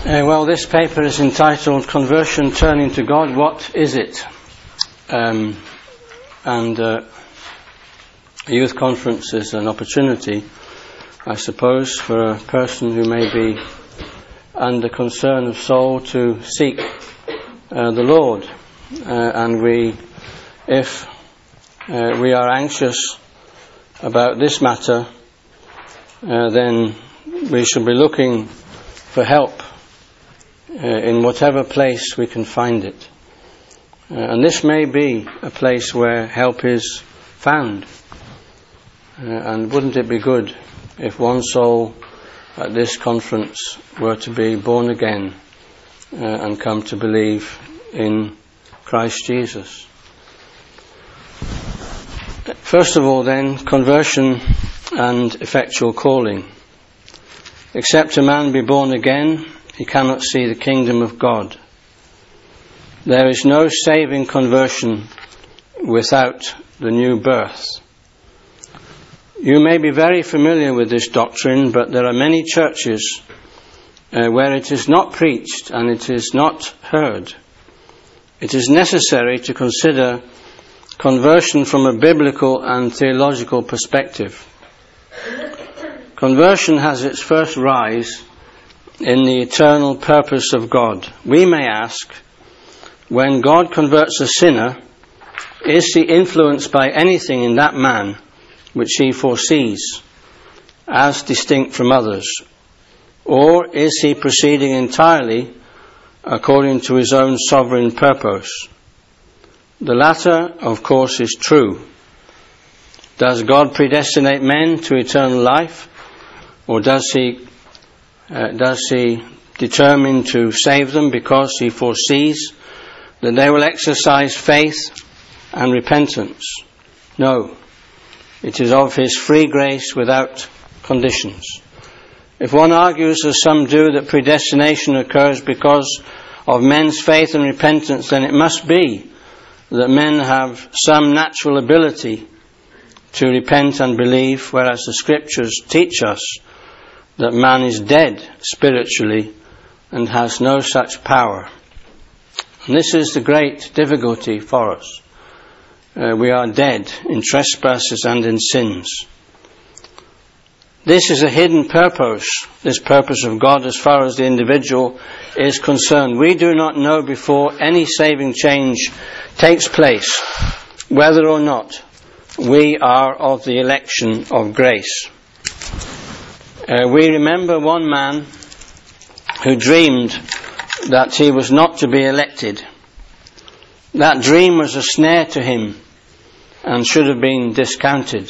Well, this paper is entitled Conversion Turning to God, What is it? A youth conference is an opportunity, I suppose, for a person who may be under concern of soul to seek the Lord. If we are anxious about this matter, then we should be looking for help in whatever place we can find it. And this may be a place where help is found. And wouldn't it be good if one soul at this conference were to be born again and come to believe in Christ Jesus? First of all then, conversion and effectual calling. Except a man be born again, he cannot see the kingdom of God. There is no saving conversion without the new birth. You may be very familiar with this doctrine, but there are many churches where it is not preached and it is not heard. It is necessary to consider conversion from a biblical and theological perspective. Conversion has its first rise in the eternal purpose of God. We may ask, when God converts a sinner, is he influenced by anything in that man which he foresees as distinct from others? Or is he proceeding entirely according to his own sovereign purpose? The latter, of course, is true. Does God predestinate men to eternal life? Or does he determine to save them because he foresees that they will exercise faith and repentance? No. It is of his free grace without conditions. If one argues, as some do, that predestination occurs because of men's faith and repentance, then it must be that men have some natural ability to repent and believe, whereas the Scriptures teach us that man is dead spiritually and has no such power. And this is the great difficulty for us. We are dead in trespasses and in sins. This is a hidden purpose, this purpose of God as far as the individual is concerned. We do not know before any saving change takes place whether or not we are of the election of grace. We remember one man who dreamed that he was not to be elected. That dream was a snare to him and should have been discounted.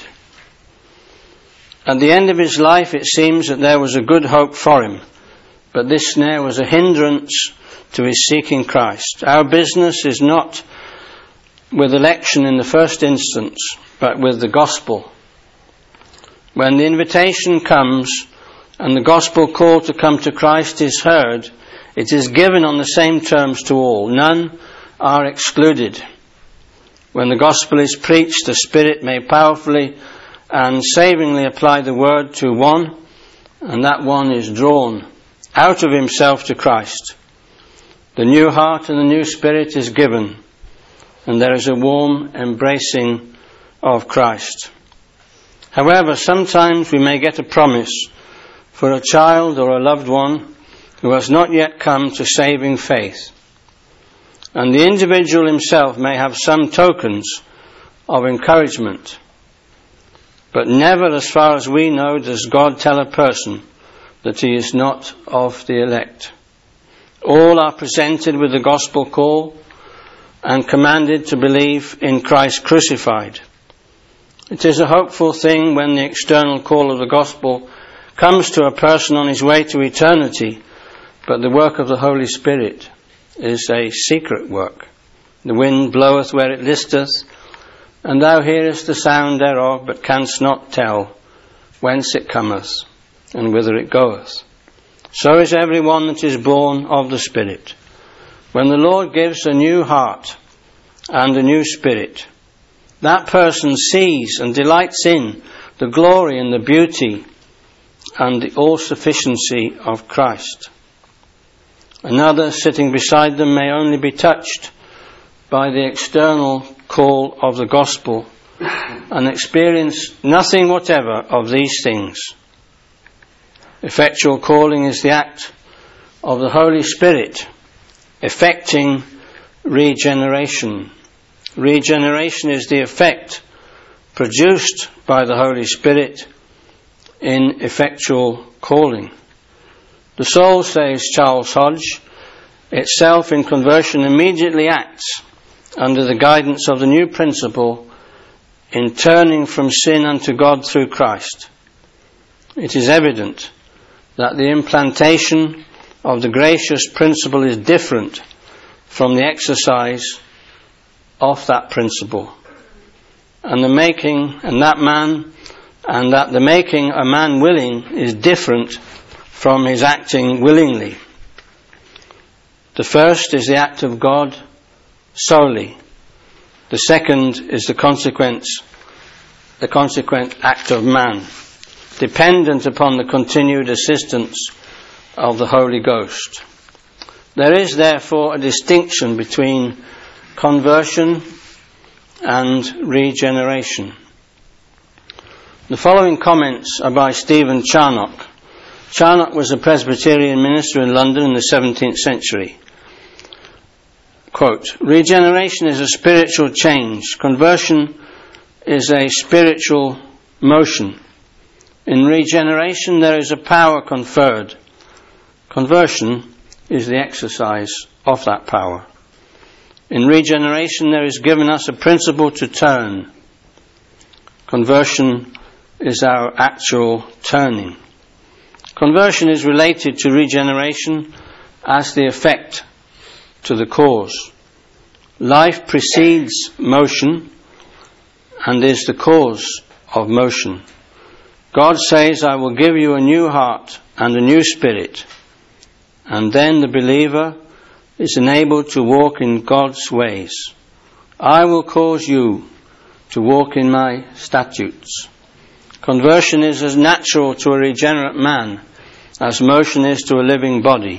At the end of his life, it seems that there was a good hope for him, but this snare was a hindrance to his seeking Christ. Our business is not with election in the first instance, but with the gospel. When the invitation comes and the gospel call to come to Christ is heard, it is given on the same terms to all. None are excluded. When the gospel is preached, the Spirit may powerfully and savingly apply the word to one, and that one is drawn out of himself to Christ. The new heart and the new spirit is given, and there is a warm embracing of Christ. However, sometimes we may get a promise for a child or a loved one who has not yet come to saving faith. And the individual himself may have some tokens of encouragement. But never, as far as we know, does God tell a person that he is not of the elect. All are presented with the gospel call and commanded to believe in Christ crucified. It is a hopeful thing when the external call of the gospel comes to a person on his way to eternity, but the work of the Holy Spirit is a secret work. The wind bloweth where it listeth, and thou hearest the sound thereof, but canst not tell whence it cometh and whither it goeth. So is every one that is born of the Spirit. When the Lord gives a new heart and a new spirit, that person sees and delights in the glory and the beauty and the all-sufficiency of Christ. Another, sitting beside them, may only be touched by the external call of the gospel and experience nothing whatever of these things. Effectual calling is the act of the Holy Spirit effecting regeneration. Regeneration is the effect produced by the Holy Spirit in effectual calling. The soul, says Charles Hodge, itself in conversion immediately acts under the guidance of the new principle in turning from sin unto God through Christ. It is evident that the implantation of the gracious principle is different from the exercise of that principle, and the making a man willing is different from his acting willingly. The first is the act of God solely. The second is the consequent act of man, dependent upon the continued assistance of the Holy Ghost. There is therefore a distinction between conversion and regeneration. The following comments are by Stephen Charnock. Charnock was a Presbyterian minister in London in the 17th century. Quote, regeneration is a spiritual change. Conversion is a spiritual motion. In regeneration there is a power conferred. Conversion is the exercise of that power. In regeneration there is given us a principle to turn. Conversion is our actual turning. Conversion is related to regeneration as the effect to the cause. Life precedes motion and is the cause of motion. God says, I will give you a new heart and a new spirit. And then the believer is enabled to walk in God's ways. I will cause you to walk in my statutes. Conversion is as natural to a regenerate man as motion is to a living body.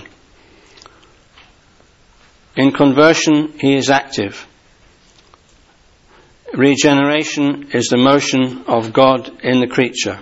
In conversion, he is active. Regeneration is the motion of God in the creature.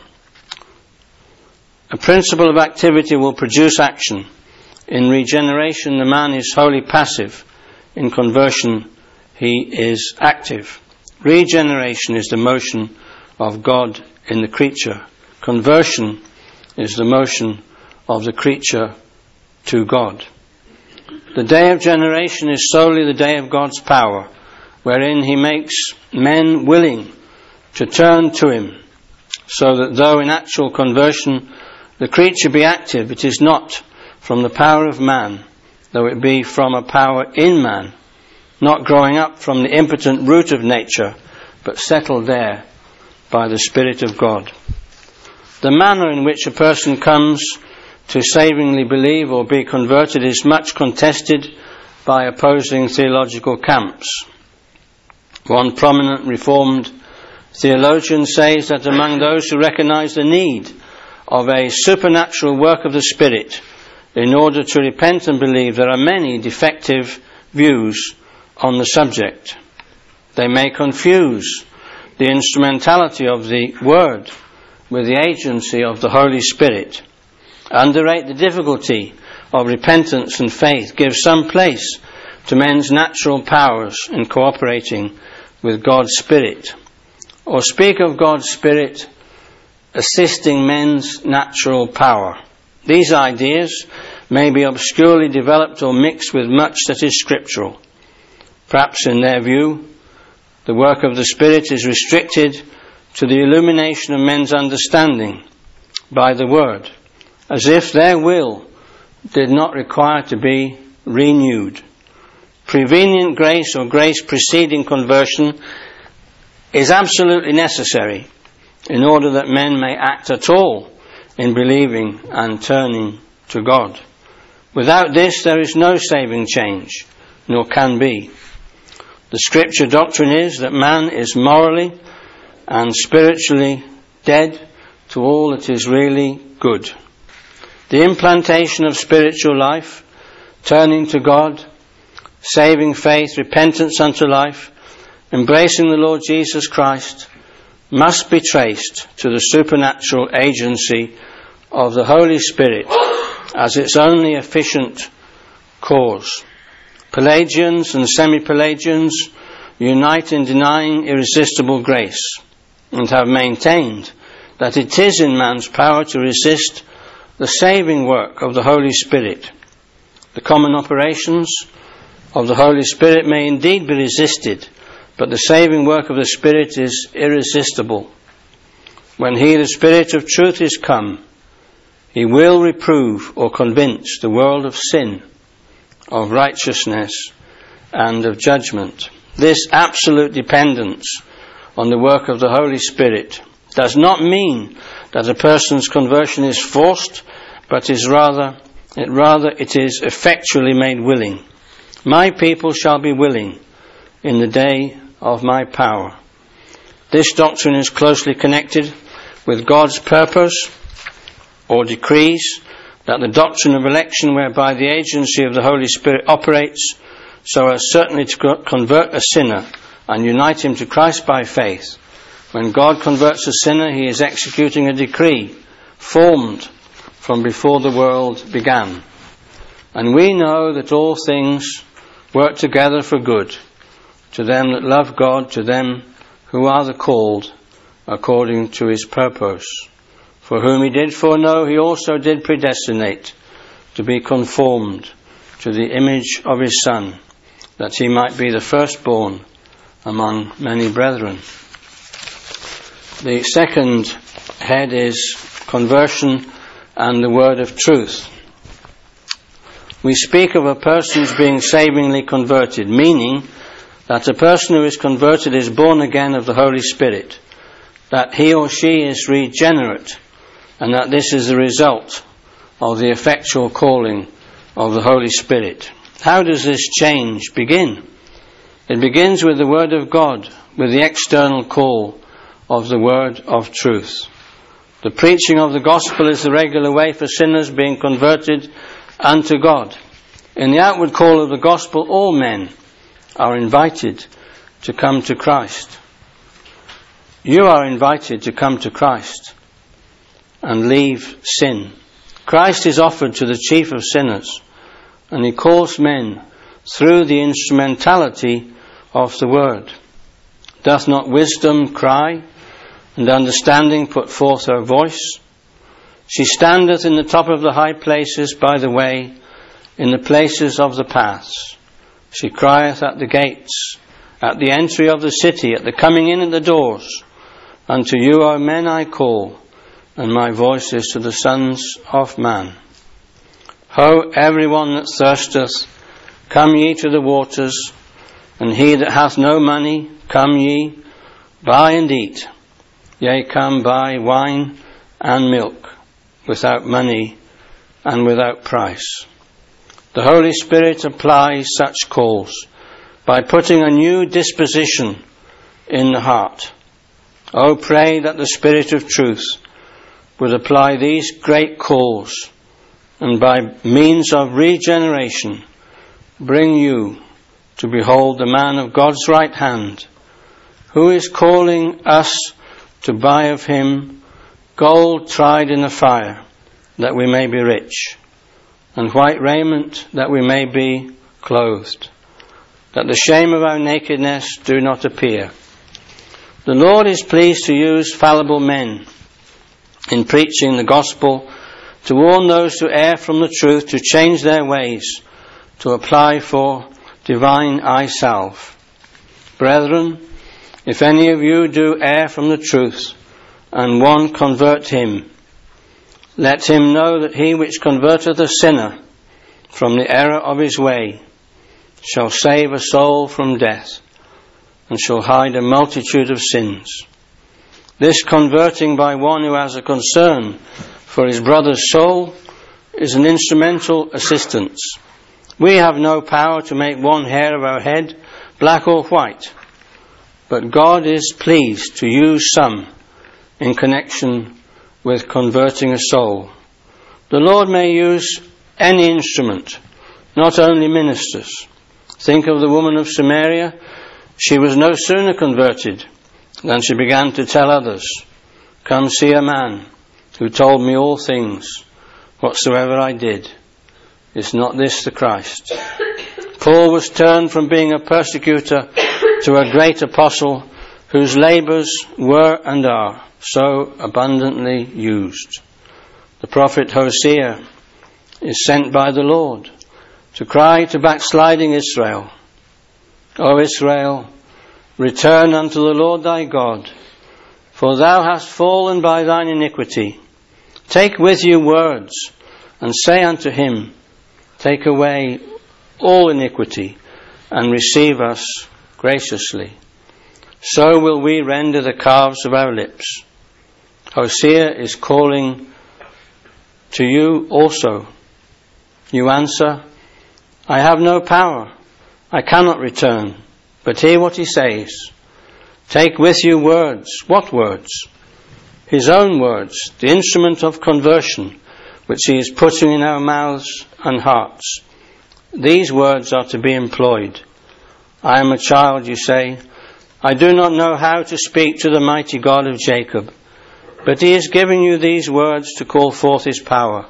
A principle of activity will produce action. In regeneration, the man is wholly passive. In conversion, he is active. Regeneration is the motion of God in the creature. Conversion is the motion of the creature to God. The day of generation is solely the day of God's power, wherein he makes men willing to turn to him, so that though in actual conversion the creature be active, it is not from the power of man, though it be from a power in man, not growing up from the impotent root of nature, but settled there by the Spirit of God. The manner in which a person comes to savingly believe or be converted is much contested by opposing theological camps. One prominent Reformed theologian says that among those who recognize the need of a supernatural work of the Spirit in order to repent and believe, there are many defective views on the subject. They may confuse the instrumentality of the Word with the agency of the Holy Spirit, underrate the difficulty of repentance and faith, give some place to men's natural powers in cooperating with God's Spirit, or speak of God's Spirit assisting men's natural power. These ideas may be obscurely developed or mixed with much that is scriptural. Perhaps in their view, the work of the Spirit is restricted to the illumination of men's understanding by the Word, as if their will did not require to be renewed. Prevenient grace or grace preceding conversion is absolutely necessary in order that men may act at all in believing and turning to God. Without this, there is no saving change, nor can be. The Scripture doctrine is that man is morally and spiritually dead to all that is really good. The implantation of spiritual life, turning to God, saving faith, repentance unto life, embracing the Lord Jesus Christ, must be traced to the supernatural agency of the Holy Spirit as its only efficient cause. Pelagians and semi-Pelagians unite in denying irresistible grace and have maintained that it is in man's power to resist the saving work of the Holy Spirit. The common operations of the Holy Spirit may indeed be resisted, but the saving work of the Spirit is irresistible. When He, the Spirit of truth, is come, He will reprove or convince the world of sin, of righteousness, and of judgment. This absolute dependence on the work of the Holy Spirit does not mean that a person's conversion is forced, but it is effectually made willing. My people shall be willing in the day of my power. This doctrine is closely connected with God's purpose or decrees that the doctrine of election, whereby the agency of the Holy Spirit operates so as certainly to convert a sinner and unite him to Christ by faith. When God converts a sinner, He is executing a decree formed from before the world began. And we know that all things work together for good to them that love God, to them who are the called according to His purpose. For whom He did foreknow, He also did predestinate to be conformed to the image of His Son, that He might be the firstborn among many brethren. The second head is conversion and the word of truth. We speak of a person's being savingly converted, meaning that a person who is converted is born again of the Holy Spirit, that he or she is regenerate, and that this is the result of the effectual calling of the Holy Spirit. How does this change begin? It begins with the Word of God, with the external call of the Word of truth. The preaching of the gospel is the regular way for sinners being converted unto God. In the outward call of the gospel, all men are invited to come to Christ. You are invited to come to Christ and leave sin. Christ is offered to the chief of sinners, and He calls men through the instrumentality of the word. Doth not wisdom cry, and understanding put forth her voice? She standeth in the top of the high places by the way, in the places of the paths. She crieth at the gates, at the entry of the city, at the coming in at the doors. Unto you, O men, I call, and my voice is to the sons of man. Ho, every one that thirsteth, come ye to the waters, and he that hath no money, come ye, buy and eat. Yea, come buy wine and milk, without money and without price. The Holy Spirit applies such calls by putting a new disposition in the heart. Oh, pray that the Spirit of truth would apply these great calls, and by means of regeneration bring you to behold the man of God's right hand, who is calling us to buy of Him gold tried in the fire, that we may be rich, and white raiment, that we may be clothed, that the shame of our nakedness do not appear. The Lord is pleased to use fallible men in preaching the gospel, to warn those who err from the truth, to change their ways, to apply for divine eye salve. Brethren, if any of you do err from the truth, and one convert him, let him know that he which converteth a sinner from the error of his way shall save a soul from death, and shall hide a multitude of sins. This converting by one who has a concern for his brother's soul is an instrumental assistance. We have no power to make one hair of our head black or white, but God is pleased to use some in connection with converting a soul. The Lord may use any instrument not only ministers. Think of the woman of Samaria. She was no sooner converted than she began to tell others, "Come see a man who told me all things, whatsoever I did. Is not this the Christ?" Paul was turned from being a persecutor to a great apostle whose labours were and are so abundantly used. The prophet Hosea is sent by the Lord to cry to backsliding Israel, "O Israel, return unto the Lord thy God, for thou hast fallen by thine iniquity. Take with you words, and say unto him, Take away all iniquity, and receive us graciously. So will we render the calves of our lips." Hosea is calling to you also. You answer, "I have no power. I cannot return." But hear what he says. Take with you words. What words? His own words, the instrument of conversion, which he is putting in our mouths and hearts. These words are to be employed. "I am a child," you say. "I do not know how to speak to the mighty God of Jacob." But he is giving you these words to call forth his power.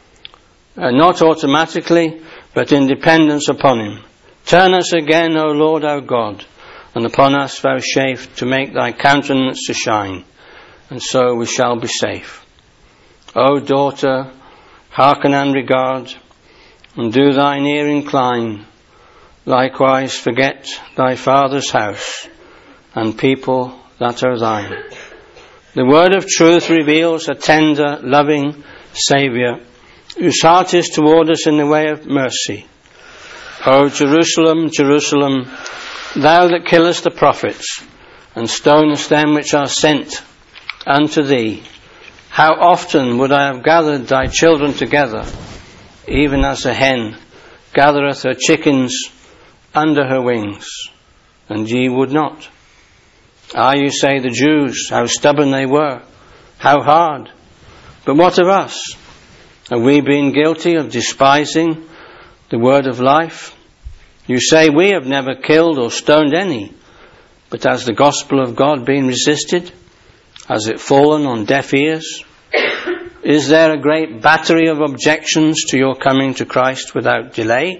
Not automatically, but in dependence upon him. "Turn us again, O Lord our God, and upon us vouchsafe to make thy countenance to shine, and so we shall be safe. O daughter, hearken and regard, and do thine ear incline. Likewise forget thy father's house, and people that are thine." The word of truth reveals a tender, loving Saviour, whose heart is toward us in the way of mercy. "O Jerusalem, Jerusalem, thou that killest the prophets, and stonest them which are sent unto thee, how often would I have gathered thy children together, even as a hen gathereth her chickens under her wings, and ye would not. Ah, you say, the Jews, how stubborn they were, how hard. But what of us? Have we been guilty of despising the word of life? You say, we have never killed or stoned any, but has the gospel of God been resisted? Has it fallen on deaf ears? Is there a great battery of objections to your coming to Christ without delay?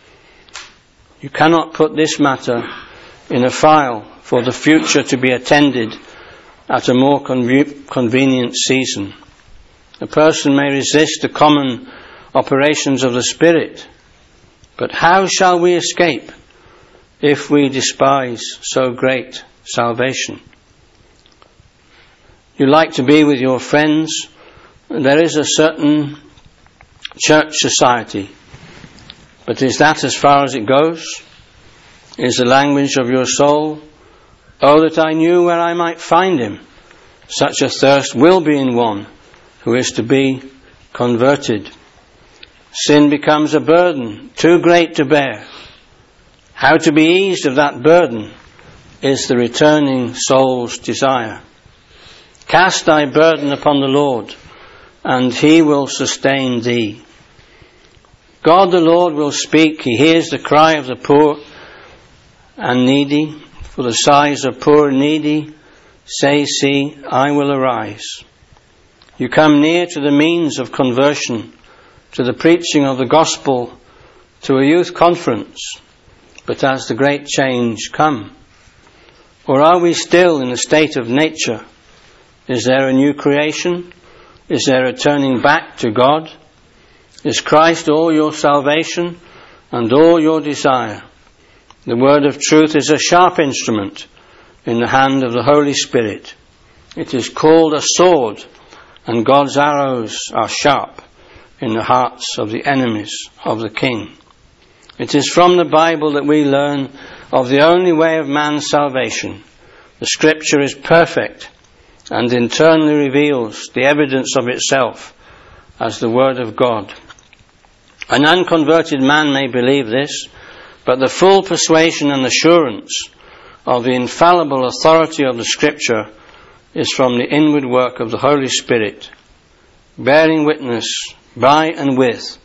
You cannot put this matter in a file for the future to be attended at a more convenient season. A person may resist the common operations of the Spirit, but how shall we escape if we despise so great salvation? You like to be with your friends. There is a certain church society, but is that as far as it goes? Is the language of your soul, "Oh, that I knew where I might find him"? Such a thirst will be in one who is to be converted. Sin becomes a burden too great to bear. How to be eased of that burden is the returning soul's desire. Cast thy burden upon the Lord, and he will sustain thee. God the Lord will speak. He hears the cry of the poor and needy. For the sighs of poor and needy, say, see, I will arise. You come near to the means of conversion, to the preaching of the gospel, to a youth conference, but has the great change come? Or are we still in a state of nature? Is there a new creation? Is there a turning back to God? Is Christ all your salvation and all your desire? The word of truth is a sharp instrument in the hand of the Holy Spirit. It is called a sword, and God's arrows are sharp in the hearts of the enemies of the King. It is from the Bible that we learn of the only way of man's salvation. The Scripture is perfect and internally reveals the evidence of itself as the Word of God. An unconverted man may believe this, but the full persuasion and assurance of the infallible authority of the Scripture is from the inward work of the Holy Spirit, bearing witness by and with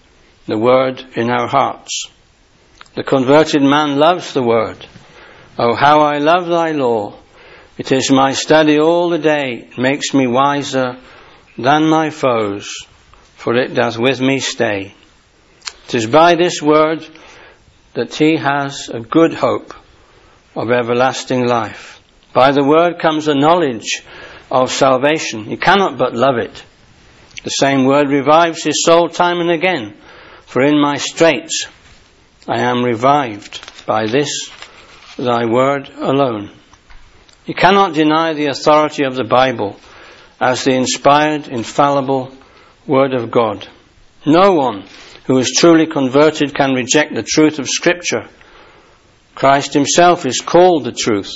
the Word in our hearts. The converted man loves the Word. Oh, how I love thy law. It is my study all the day. It makes me wiser than my foes, for it doth with me stay. It is by this Word that he has a good hope of everlasting life. By the Word comes a knowledge of salvation. He cannot but love it. The same Word revives his soul time and again. For in my straits I am revived by this thy Word alone. You cannot deny the authority of the Bible as the inspired, infallible Word of God. No one who is truly converted can reject the truth of Scripture. Christ himself is called the truth.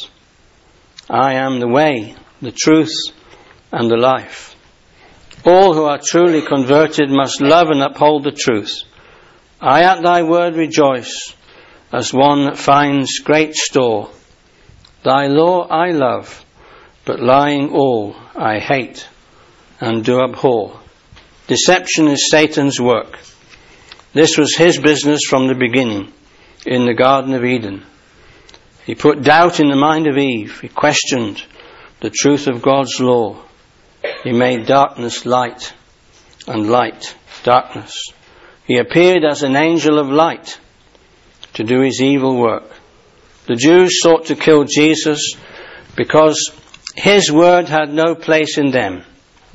I am the way, the truth, and the life. All who are truly converted must love and uphold the truth. I at thy word rejoice, as one that finds great store. Thy law I love, but lying all I hate and do abhor. Deception is Satan's work. This was his business from the beginning, in the Garden of Eden. He put doubt in the mind of Eve. He questioned the truth of God's law. He made darkness light, and light darkness. He appeared as an angel of light to do his evil work. The Jews sought to kill Jesus because his word had no place in them.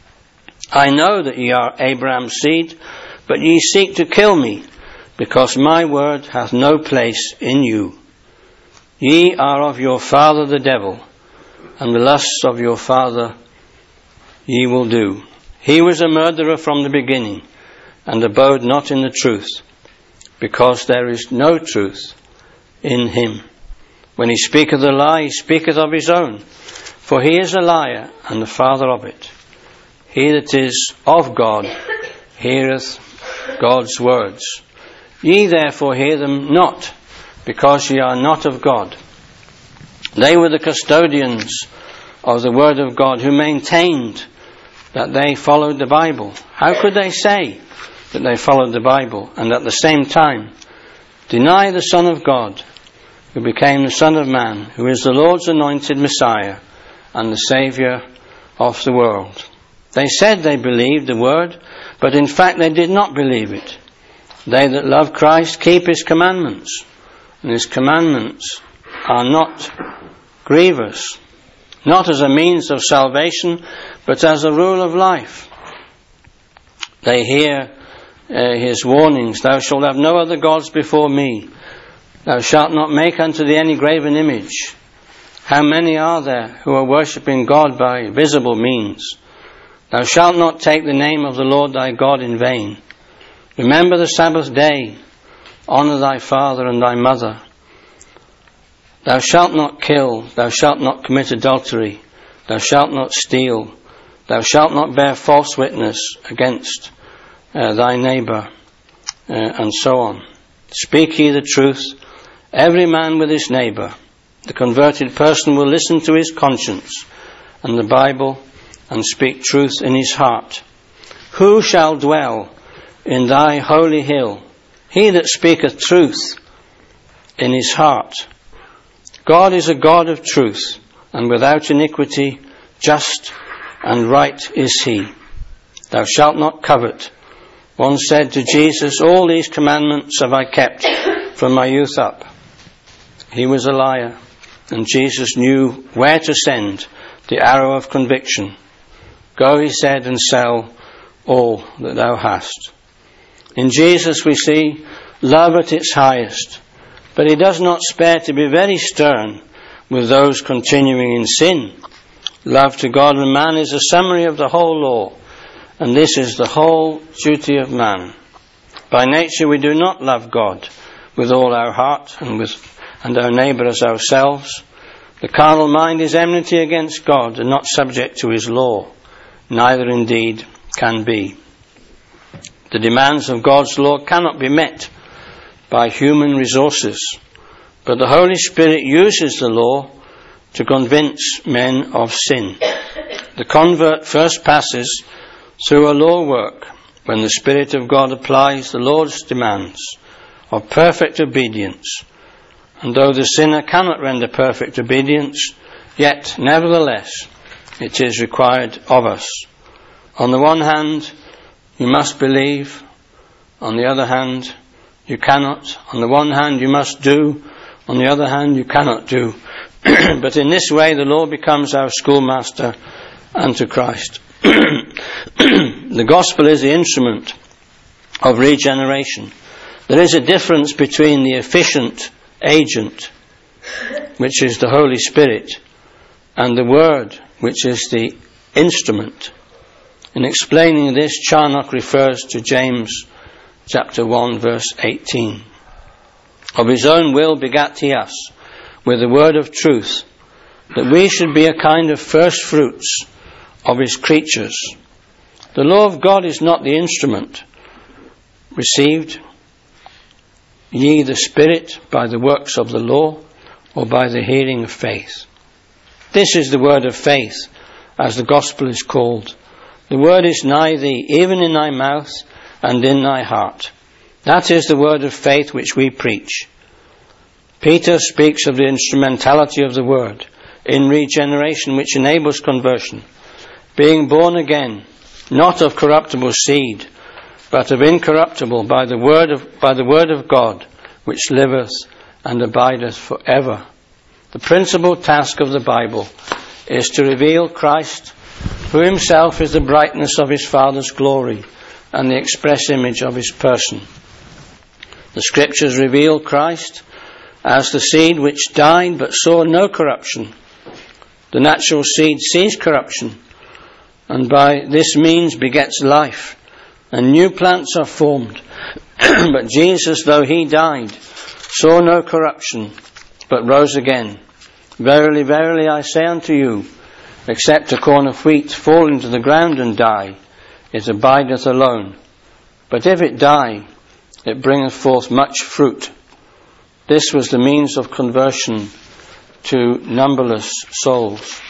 I know that ye are Abraham's seed, but ye seek to kill me, because my word hath no place in you. Ye are of your father the devil, and the lusts of your father ye will do. He was a murderer from the beginning, and abode not in the truth, because there is no truth in him. When he speaketh a lie, he speaketh of his own, for he is a liar, and the father of it. He that is of God heareth God's words. Ye therefore hear them not, because ye are not of God. They were the custodians of the word of God, who maintained that they followed the Bible. How could they say that they followed the Bible and at the same time deny the Son of God, who became the Son of Man, who is the Lord's anointed Messiah and the Saviour of the world? They said they believed the word, but in fact they did not believe it. They that love Christ keep his commandments, and his commandments are not grievous, not as a means of salvation, but as a rule of life. They hear his warnings, thou shalt have no other gods before me, thou shalt not make unto thee any graven image. How many are there who are worshipping God by visible means? Thou shalt not take the name of the Lord thy God in vain. Remember the Sabbath day, honour thy father and thy mother. Thou shalt not kill, thou shalt not commit adultery, thou shalt not steal, thou shalt not bear false witness against thy neighbour, and so on. Speak ye the truth, every man with his neighbour. The converted person will listen to his conscience and the Bible and speak truth in his heart. Who shall dwell in thy holy hill? He that speaketh truth in his heart. God is a God of truth, and without iniquity, just and right is he. Thou shalt not covet. One said to Jesus, all these commandments have I kept from my youth up. He was a liar, and Jesus knew where to send the arrow of conviction. Go, he said, and sell all that thou hast. In Jesus we see love at its highest, but he does not spare to be very stern with those continuing in sin. Love to God and man is a summary of the whole law, and this is the whole duty of man. By nature we do not love God with all our heart and our neighbour as ourselves. The carnal mind is enmity against God and not subject to his law. Neither indeed can be. The demands of God's law cannot be met by human resources, but the Holy Spirit uses the law to convince men of sin. The convert first passes through a law work when the Spirit of God applies the Lord's demands of perfect obedience. And though the sinner cannot render perfect obedience, yet, nevertheless, it is required of us. On the one hand, you must believe. On the other hand, you cannot. On the one hand, you must do. On the other hand, you cannot do. But in this way, the Lord becomes our schoolmaster unto Christ. The gospel is the instrument of regeneration. There is a difference between the efficient agent, which is the Holy Spirit, and the Word, which is the instrument. In explaining this, Charnock refers to James chapter 1 verse 18. Of his own will begat he us with the word of truth, that we should be a kind of first fruits of his creatures. The law of God is not the instrument. Received ye the Spirit by the works of the law, or by the hearing of faith? This is the word of faith, as the gospel is called. The word is nigh thee, even in thy mouth and in thy heart. That is the word of faith which we preach. Peter speaks of the instrumentality of the word in regeneration, which enables conversion, being born again, not of corruptible seed, but of incorruptible, by the word of God, which liveth and abideth for ever. The principal task of the Bible is to reveal Christ, who himself is the brightness of his Father's glory and the express image of his person. The Scriptures reveal Christ as the seed which died but saw no corruption. The natural seed sees corruption, and by this means begets life, and new plants are formed. But Jesus, though he died, saw no corruption, but rose again. Verily, verily, I say unto you, except a corn of wheat fall into the ground and die, it abideth alone. But if it die, it bringeth forth much fruit. This was the means of conversion to numberless souls.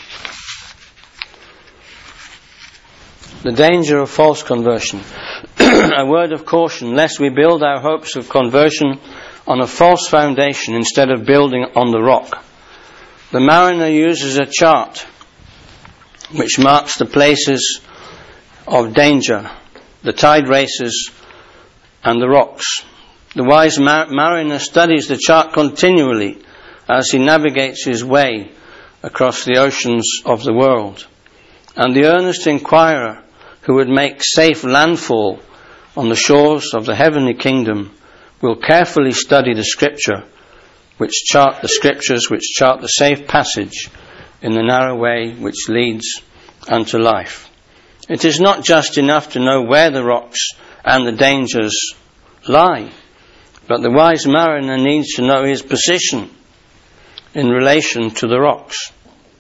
The danger of false conversion. A word of caution, lest we build our hopes of conversion on a false foundation instead of building on the rock. The mariner uses a chart which marks the places of danger, the tide races and the rocks. The wise mariner studies the chart continually as he navigates his way across the oceans of the world. And the earnest inquirer who would make safe landfall on the shores of the heavenly kingdom will carefully study the scriptures which chart the safe passage in the narrow way which leads unto life. It is not just enough to know where the rocks and the dangers lie, but the wise mariner needs to know his position in relation to the rocks.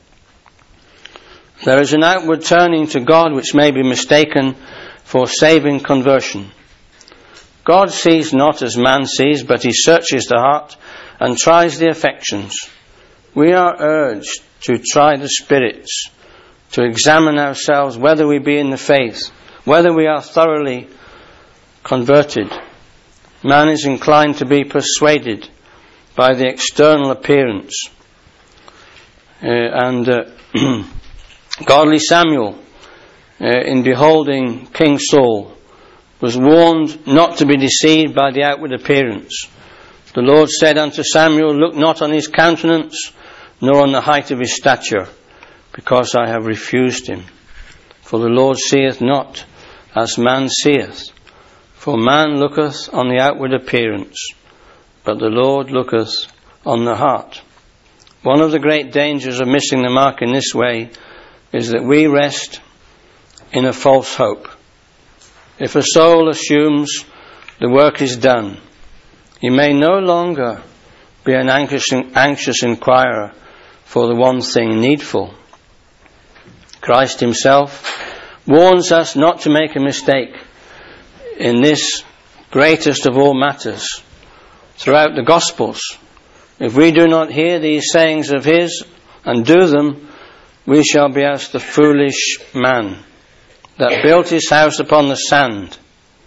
There is an outward turning to God which may be mistaken for saving conversion. God sees not as man sees, but he searches the heart and tries the affections. We are urged to try the spirits, to examine ourselves whether we be in the faith, whether we are thoroughly converted. Man is inclined to be persuaded by the external appearance. Godly Samuel, in beholding King Saul, was warned not to be deceived by the outward appearance. The Lord said unto Samuel, look not on his countenance, nor on the height of his stature, because I have refused him. For the Lord seeth not as man seeth. For man looketh on the outward appearance, but the Lord looketh on the heart. One of the great dangers of missing the mark in this way is that we rest in a false hope. If a soul assumes the work is done, he may no longer be an anxious inquirer for the one thing needful. Christ himself warns us not to make a mistake in this greatest of all matters throughout the Gospels. If we do not hear these sayings of his and do them, we shall be as the foolish man that built his house upon the sand.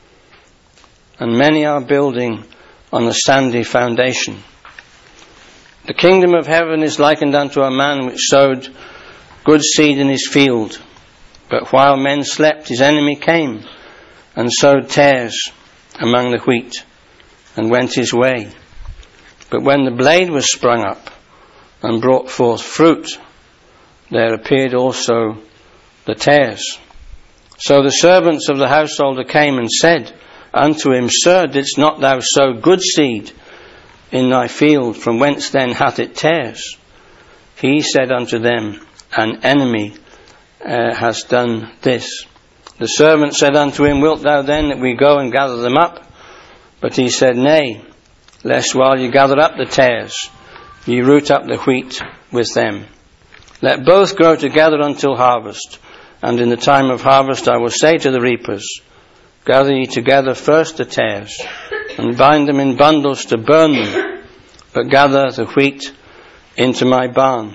and many are building on a sandy foundation. The kingdom of heaven is likened unto a man which sowed good seed in his field. But while men slept, his enemy came and sowed tares among the wheat, and went his way. But when the blade was sprung up and brought forth fruit, there appeared also the tares. So the servants of the householder came and said unto him, Sir, didst not thou sow good seed in thy field? From whence then hath it tares? He said unto them, An enemy has done this. The servant said unto him, Wilt thou then that we go and gather them up? But he said, Nay, lest while ye gather up the tares, ye root up the wheat with them. Let both grow together until harvest. And in the time of harvest I will say to the reapers, Gather ye together first the tares, and bind them in bundles to burn them, but gather the wheat into my barn.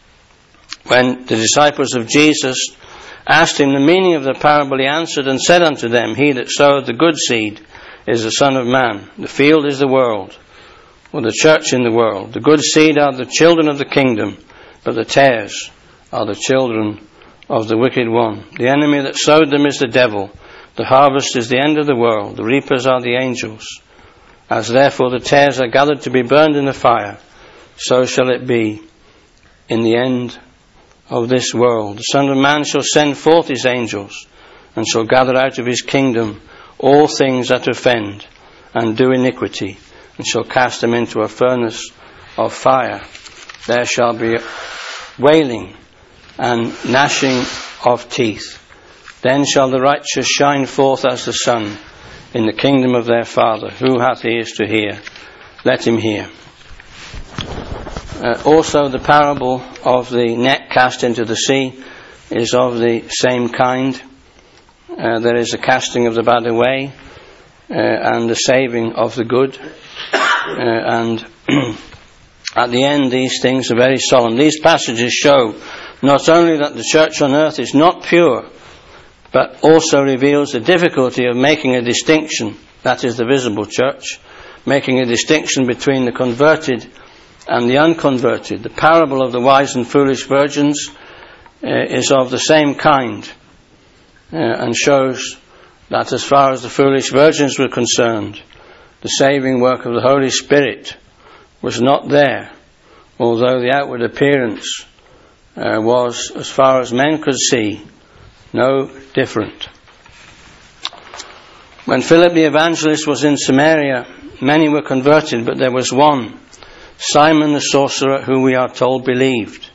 When the disciples of Jesus asked him the meaning of the parable, he answered and said unto them, He that soweth the good seed is the Son of Man. The field is the world, or the church in the world. The good seed are the children of the kingdom, but the tares are the children of the wicked one. The enemy that sowed them is the devil. The harvest is the end of the world. The reapers are the angels. As therefore the tares are gathered to be burned in the fire, so shall it be in the end of this world. The Son of Man shall send forth his angels, and shall gather out of his kingdom all things that offend and do iniquity, and shall cast them into a furnace of fire. There shall be wailing and gnashing of teeth. Then shall the righteous shine forth as the sun in the kingdom of their Father. Who hath ears to hear, let him hear. Also the parable of the net cast into the sea is of the same kind. There is a casting of the bad away and the saving of the good. And at the end these things are very solemn. These passages show not only that the church on earth is not pure, but also reveals the difficulty of making a distinction, that is the visible church, making a distinction between the converted and the unconverted. The parable of the wise and foolish virgins is of the same kind and shows that as far as the foolish virgins were concerned, the saving work of the Holy Spirit was not there, although the outward appearance was, as far as men could see, no different. When Philip the evangelist was in Samaria, many were converted, but there was one, Simon the sorcerer, who we are told believed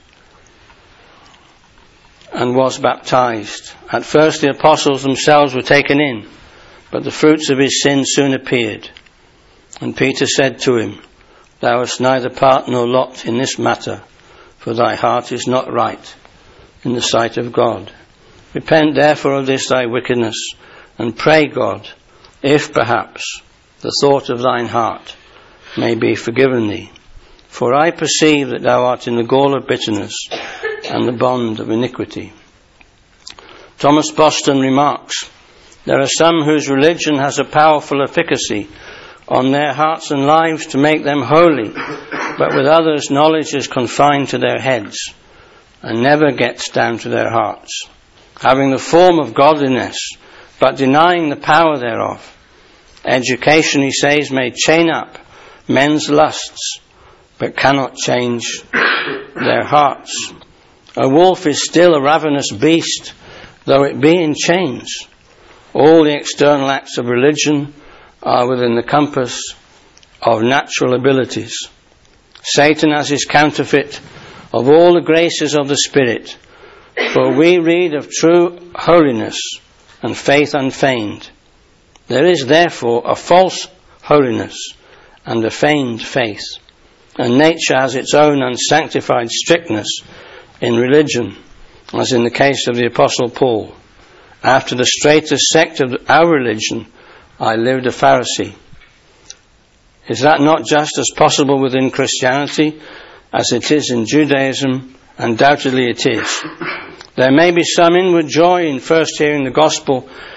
and was baptized. At first the apostles themselves were taken in, but the fruits of his sin soon appeared. And Peter said to him, Thou hast neither part nor lot in this matter, for thy heart is not right in the sight of God. Repent therefore of this thy wickedness, and pray God, if perhaps the thought of thine heart may be forgiven thee. For I perceive that thou art in the gall of bitterness and the bond of iniquity. Thomas Boston remarks, There are some whose religion has a powerful efficacy on their hearts and lives to make them holy, but with others knowledge is confined to their heads and never gets down to their hearts, having the form of godliness, but denying the power thereof. Education, he says, may chain up men's lusts, but cannot change their hearts. A wolf is still a ravenous beast, though it be in chains. All the external acts of religion are within the compass of natural abilities. Satan has his counterfeit of all the graces of the Spirit, for we read of true holiness and faith unfeigned. There is therefore a false holiness and a feigned faith, and nature has its own unsanctified strictness in religion, as in the case of the Apostle Paul. After the straitest sect of our religion, I lived a Pharisee. Is that not just as possible within Christianity as it is in Judaism? Undoubtedly it is. There may be some inward joy in first hearing the gospel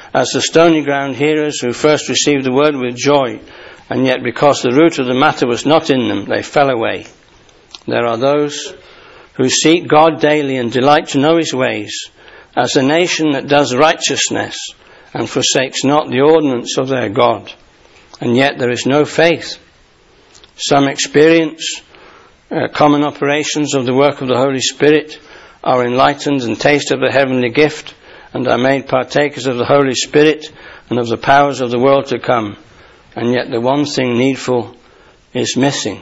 as the stony ground hearers who first received the word with joy, and yet because the root of the matter was not in them, they fell away. There are those who seek God daily and delight to know his ways, as a nation that does righteousness and forsakes not the ordinance of their God. And yet there is no faith. Some experience common operations of the work of the Holy Spirit, are enlightened and taste of the heavenly gift, and are made partakers of the Holy Spirit and of the powers of the world to come. And yet the one thing needful is missing.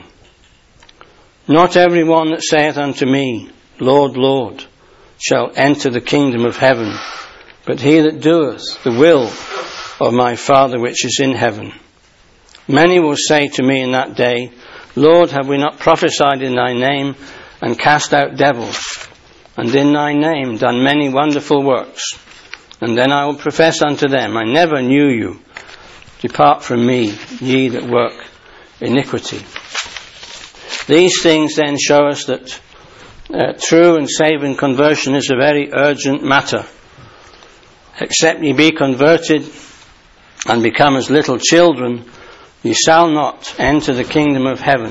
Not every one that saith unto me, Lord, Lord, shall enter the kingdom of heaven, but he that doeth the will of my Father which is in heaven. Many will say to me in that day, Lord, have we not prophesied in thy name, and cast out devils, and in thy name done many wonderful works? And then I will profess unto them, I never knew you. Depart from me, ye that work iniquity. These things then show us that true and saving conversion is a very urgent matter. Except ye be converted and become as little children, ye shall not enter the kingdom of heaven.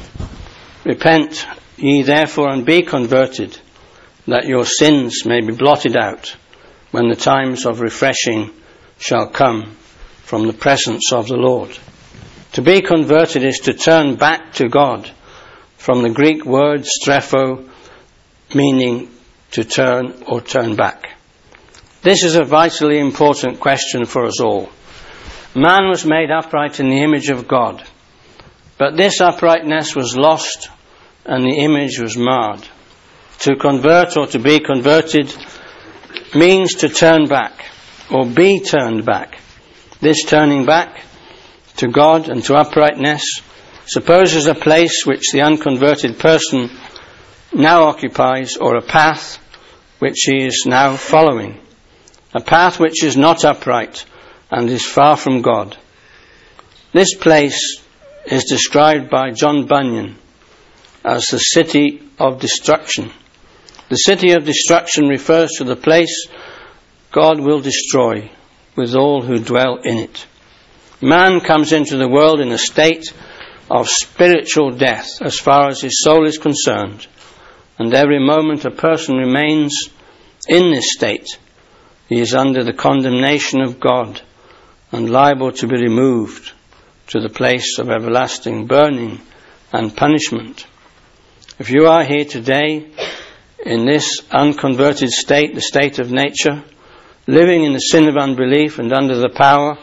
Repent ye therefore and be converted, that your sins may be blotted out, when the times of refreshing shall come from the presence of the Lord. To be converted is to turn back to God, from the Greek word strepho, meaning to turn or turn back. This is a vitally important question for us all. Man was made upright in the image of God, but this uprightness was lost and the image was marred. To convert or to be converted means to turn back or be turned back. This turning back to God and to uprightness supposes a place which the unconverted person now occupies, or a path which he is now following. A path which is not upright and is far from God. This place is described by John Bunyan as the city of destruction. The city of destruction refers to the place God will destroy with all who dwell in it. Man comes into the world in a state of spiritual death as far as his soul is concerned, and every moment a person remains in this state, he is under the condemnation of God and liable to be removed to the place of everlasting burning and punishment. If you are here today in this unconverted state, the state of nature, living in the sin of unbelief and under the power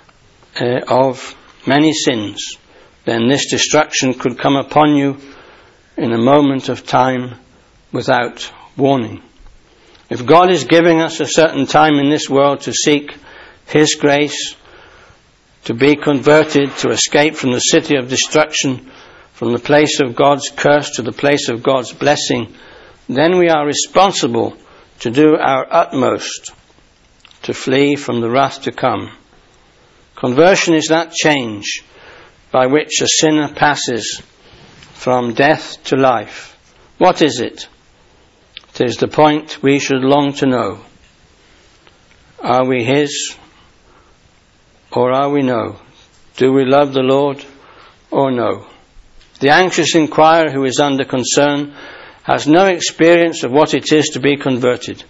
of many sins, then this destruction could come upon you in a moment of time without warning. If God is giving us a certain time in this world to seek his grace, to be converted, to escape from the city of destruction, from the place of God's curse to the place of God's blessing, then we are responsible to do our utmost to flee from the wrath to come. Conversion is that change by which a sinner passes from death to life. What is it? It is the point we should long to know. Are we his, or are we no? Do we love the Lord or no? The anxious inquirer who is under concern has no experience of what it is to be converted.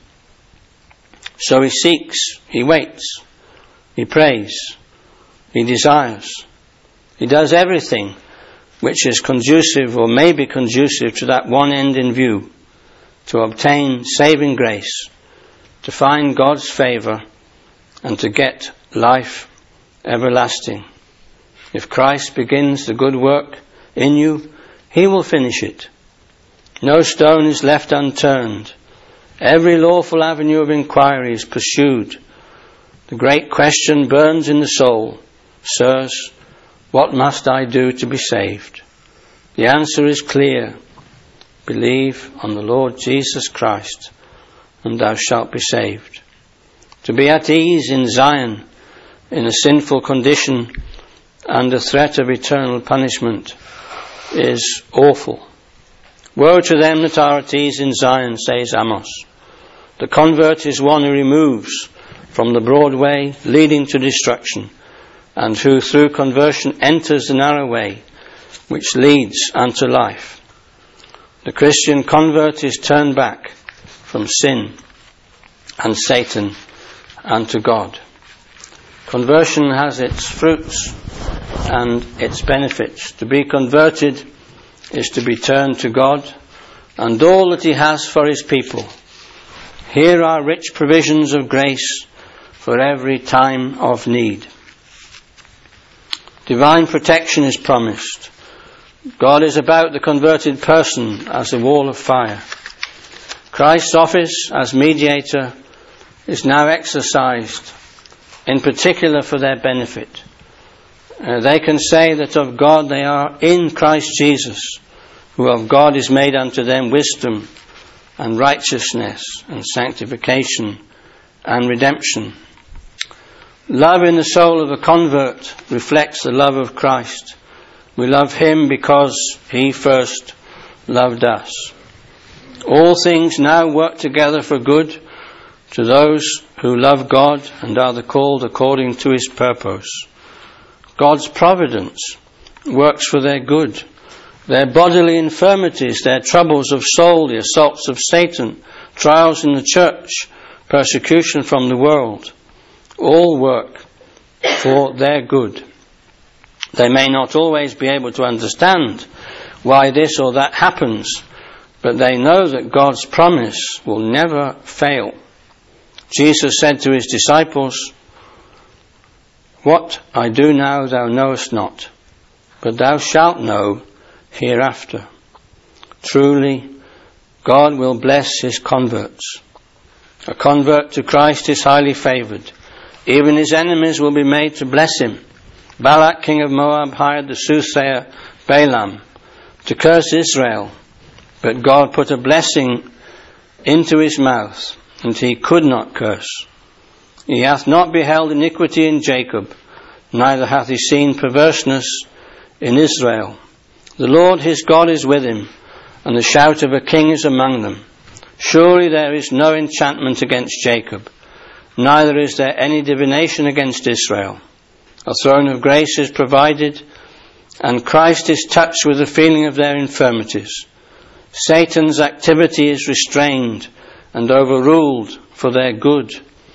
So he seeks, he waits, he prays, he desires. He does everything which is conducive or may be conducive to that one end in view, to obtain saving grace, to find God's favour, and to get life everlasting. If Christ begins the good work in you, he will finish it. No stone is left unturned. Every lawful avenue of inquiry is pursued. The great question burns in the soul. Sirs, what must I do to be saved? The answer is clear. Believe on the Lord Jesus Christ, and thou shalt be saved. To be at ease in Zion, in a sinful condition, under threat of eternal punishment, is awful. Woe to them that are at ease in Zion, says Amos. The convert is one who removes from the broad way leading to destruction, and who through conversion enters the narrow way which leads unto life. The Christian convert is turned back from sin and Satan unto God. Conversion has its fruits and its benefits. To be converted is to be turned to God and all that He has for His people. Here are rich provisions of grace for every time of need. Divine protection is promised. God is about the converted person as a wall of fire. Christ's office as mediator is now exercised, in particular for their benefit. They can say that of God they are in Christ Jesus, who of God is made unto them wisdom and righteousness and sanctification and redemption. Love in the soul of a convert reflects the love of Christ. We love Him because He first loved us. All things now work together for good to those who love God and are called according to His purpose. God's providence works for their good. Their bodily infirmities, their troubles of soul, the assaults of Satan, trials in the church, persecution from the world, all work for their good. They may not always be able to understand why this or that happens, but they know that God's promise will never fail. Jesus said to His disciples, "What I do now thou knowest not, but thou shalt know hereafter." Truly, God will bless His converts. A convert to Christ is highly favoured. Even his enemies will be made to bless him. Balak, king of Moab, hired the soothsayer Balaam to curse Israel, but God put a blessing into his mouth, and he could not curse. He hath not beheld iniquity in Jacob, neither hath he seen perverseness in Israel. The Lord his God is with him, and the shout of a king is among them. Surely there is no enchantment against Jacob, neither is there any divination against Israel. A throne of grace is provided, and Christ is touched with the feeling of their infirmities. Satan's activity is restrained and overruled for their good.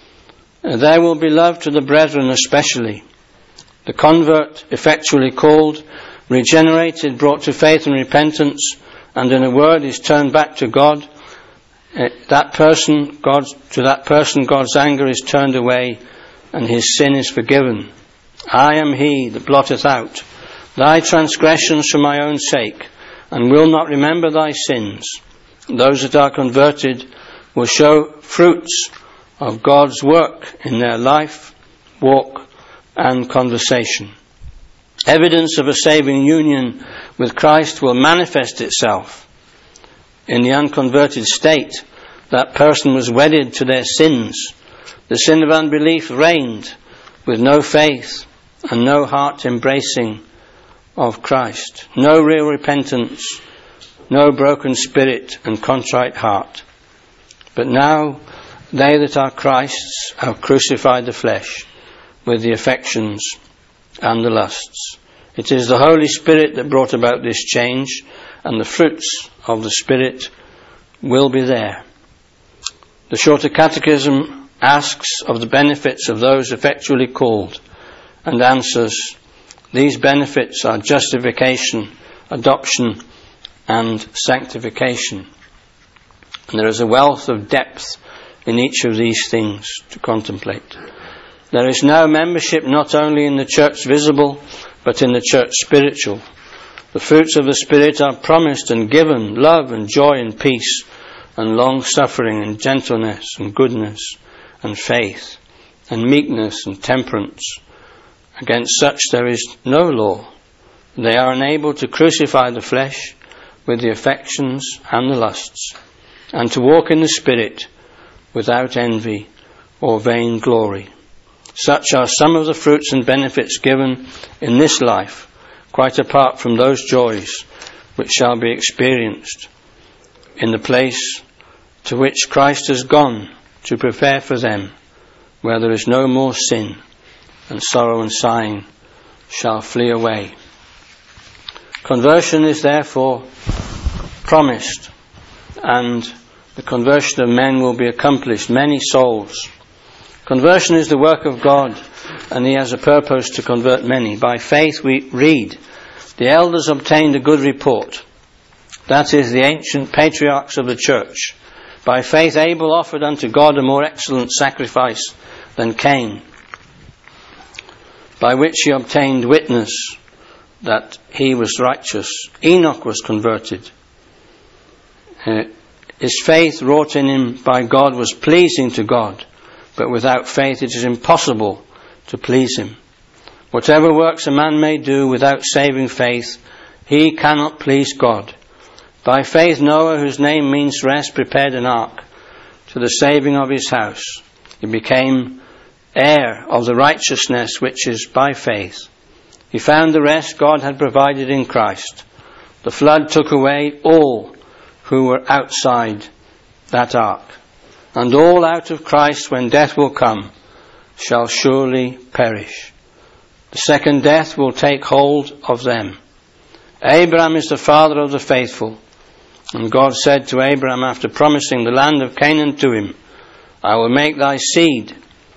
They will be loved to the brethren especially. The convert, effectually called, regenerated, brought to faith and repentance, and in a word is turned back to God. To that person, God's anger is turned away, and his sin is forgiven. I am He that blotteth out thy transgressions for my own sake, and will not remember thy sins. Those that are converted will show fruits of God's work in their life, walk, and conversation. Evidence of a saving union with Christ will manifest itself. In the unconverted state, that person was wedded to their sins. The sin of unbelief reigned, with no faith and no heart embracing of Christ. No real repentance, no broken spirit and contrite heart. But now they that are Christ's have crucified the flesh with the affections and the lusts. It is the Holy Spirit that brought about this change, and the fruits of the Spirit will be there. The Shorter Catechism asks of the benefits of those effectually called, and answers, these benefits are justification, adoption, and sanctification. And there is a wealth of depth in each of these things to contemplate. There is now membership not only in the church visible, but in the church spiritual. The fruits of the Spirit are promised and given: love and joy and peace and long-suffering and gentleness and goodness and faith and meekness and temperance. Against such there is no law. They are enabled to crucify the flesh with the affections and the lusts, and to walk in the Spirit without envy or vain glory. Such are some of the fruits and benefits given in this life, quite apart from those joys which shall be experienced in the place to which Christ has gone to prepare for them where there is no more sin, and sorrow and sighing shall flee away. Conversion is therefore promised, and the conversion of men will be accomplished, many souls. Conversion is the work of God, and He has a purpose to convert many. By faith we read, the elders obtained a good report. That is, the ancient patriarchs of the church. By faith Abel offered unto God a more excellent sacrifice than Cain, by which he obtained witness that he was righteous. Enoch was converted. His faith wrought in him by God was pleasing to God, but without faith it is impossible to please Him. Whatever works a man may do without saving faith, he cannot please God. By faith Noah, whose name means rest, prepared an ark to the saving of his house. He became heir of the righteousness which is by faith. He found the rest God had provided in Christ. The flood took away all who were outside that ark, and all out of Christ, when death will come, shall surely perish. The second death will take hold of them. Abraham is the father of the faithful, and God said to Abraham after promising the land of Canaan to him, I will make thy seed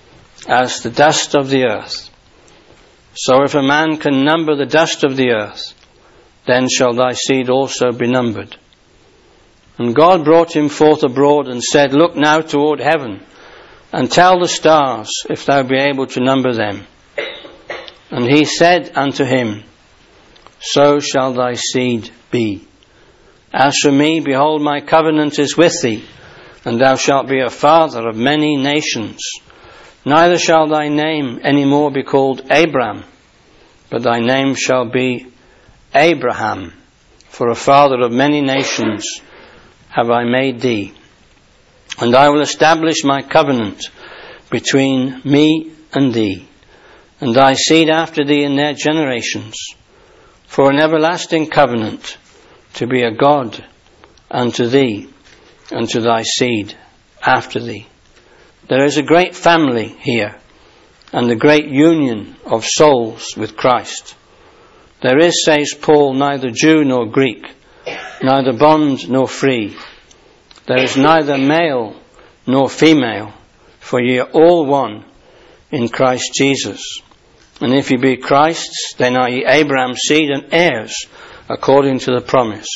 as the dust of the earth. So if a man can number the dust of the earth, then shall thy seed also be numbered. And God brought him forth abroad and said, Look now toward heaven, and tell the stars, if thou be able to number them. And he said unto him, So shall thy seed be. As for me, behold, my covenant is with thee, and thou shalt be a father of many nations. Neither shall thy name any more be called Abram, but thy name shall be Abraham, for a father of many nations have I made thee. And I will establish my covenant between me and thee, and thy seed after thee in their generations, for an everlasting covenant, to be a God unto thee and to thy seed after thee. There is a great family here, and a great union of souls with Christ. There is, says Paul, neither Jew nor Greek, neither bond nor free. There is neither male nor female, for ye are all one in Christ Jesus. And if ye be Christ's, then are ye Abraham's seed and heirs according to the promise.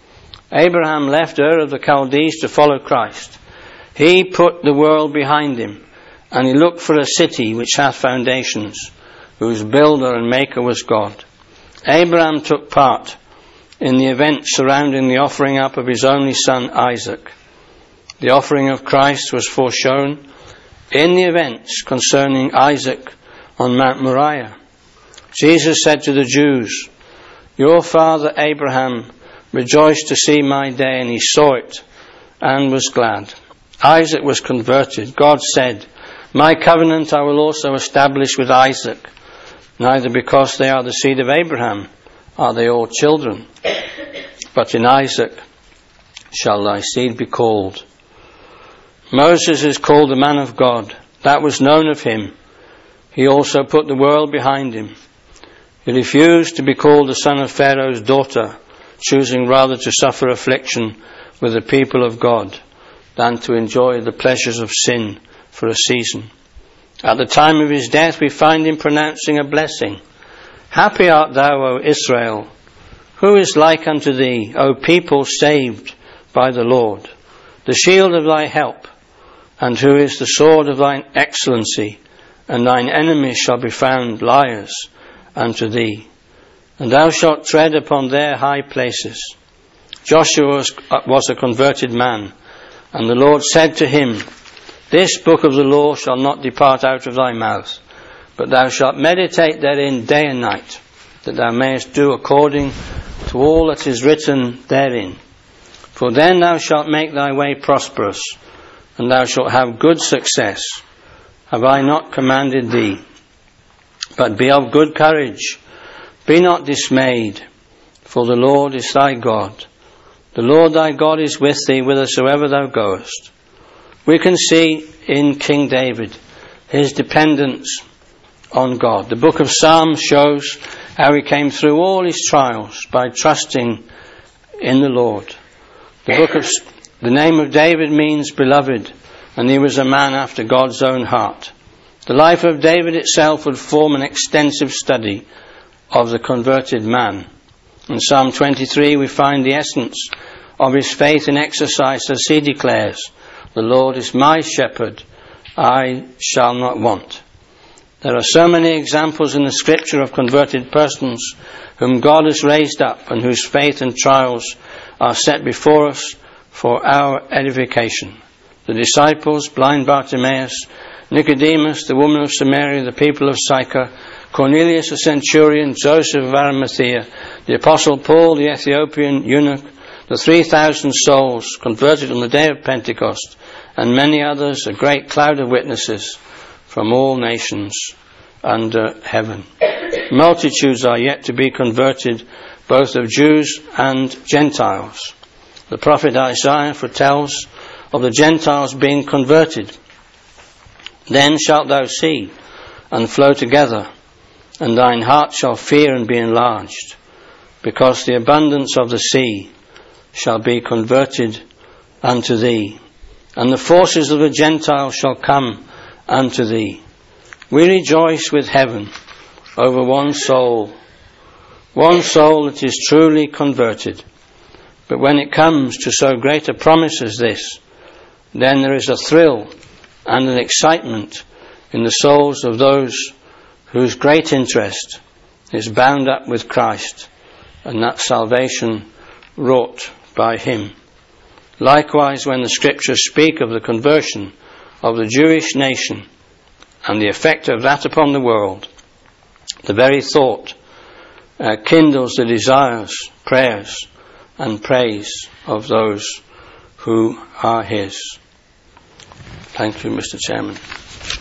Abraham left Ur of the Chaldees to follow Christ. He put the world behind him, and he looked for a city which hath foundations, whose builder and maker was God. Abraham took part in the events surrounding the offering up of his only son Isaac. The offering of Christ was foreshown in the events concerning Isaac on Mount Moriah. Jesus said to the Jews, Your father Abraham rejoiced to see my day, and he saw it and was glad. Isaac was converted. God said, My covenant I will also establish with Isaac. Neither because they are the seed of Abraham are they all children, but in Isaac shall thy seed be called. Moses is called the man of God. That was known of him. He also put the world behind him. He refused to be called the son of Pharaoh's daughter, choosing rather to suffer affliction with the people of God than to enjoy the pleasures of sin for a season. At the time of his death we find him pronouncing a blessing. Happy art thou, O Israel! Who is like unto thee, O people saved by the Lord? The shield of thy help, and who is the sword of thine excellency? And thine enemies shall be found liars unto thee, and thou shalt tread upon their high places. Joshua was a converted man, and the Lord said to him, This book of the law shall not depart out of thy mouth, but thou shalt meditate therein day and night, that thou mayest do according to all that is written therein. For then thou shalt make thy way prosperous, and thou shalt have good success. Have I not commanded thee? But be of good courage, be not dismayed, for the Lord is thy God. The Lord thy God is with thee whithersoever thou goest. We can see in King David his dependence on God. The book of Psalms shows how he came through all his trials by trusting in the Lord. The name of David means beloved, and he was a man after God's own heart. The life of David itself would form an extensive study of the converted man. In Psalm 23 we find the essence of his faith in exercise as he declares, "The Lord is my shepherd, I shall not want." There are so many examples in the scripture of converted persons whom God has raised up and whose faith and trials are set before us for our edification. The disciples, blind Bartimaeus, Nicodemus, the woman of Samaria, the people of Sychar, Cornelius the centurion, Joseph of Arimathea, the apostle Paul, the Ethiopian eunuch, the 3,000 souls converted on the day of Pentecost, and many others, a great cloud of witnesses from all nations under heaven. Multitudes are yet to be converted, both of Jews and Gentiles. The prophet Isaiah foretells of the Gentiles being converted. Then shalt thou see and flow together, and thine heart shall fear and be enlarged, because the abundance of the sea shall be converted unto thee, and the forces of the Gentiles shall come unto thee. We rejoice with heaven over one soul that is truly converted. But when it comes to so great a promise as this, then there is a thrill and an excitement in the souls of those whose great interest is bound up with Christ and that salvation wrought by him. Likewise, when the scriptures speak of the conversion of the Jewish nation and the effect of that upon the world, the very thought kindles the desires, prayers and praise of those who are his. Thank you, Mr. Chairman.